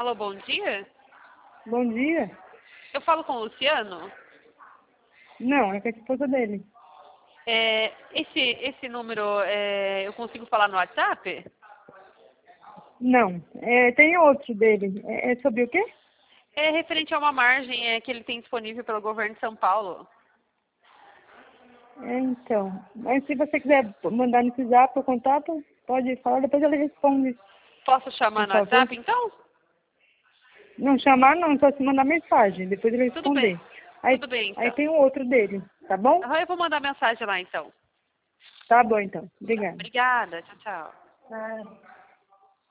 Alô, bom dia? Bom dia. Eu falo com o Luciano? Não, é com a esposa dele. Esse número eu consigo falar no WhatsApp? Não, tem outro dele. É sobre o quê? É referente a uma margem que ele tem disponível pelo governo de São Paulo. Então, mas se você quiser mandar no WhatsApp o contato, pode falar, depois ele responde, Posso chamar por no favor. WhatsApp, então? Não chamar não, só se mandar mensagem, depois ele Tudo bem. responder. Aí, Tudo bem, aí então. tem o outro dele, tá bom? Eu vou mandar mensagem lá, então. Tá bom então. Obrigada. Obrigada. Tchau, tchau. Tá.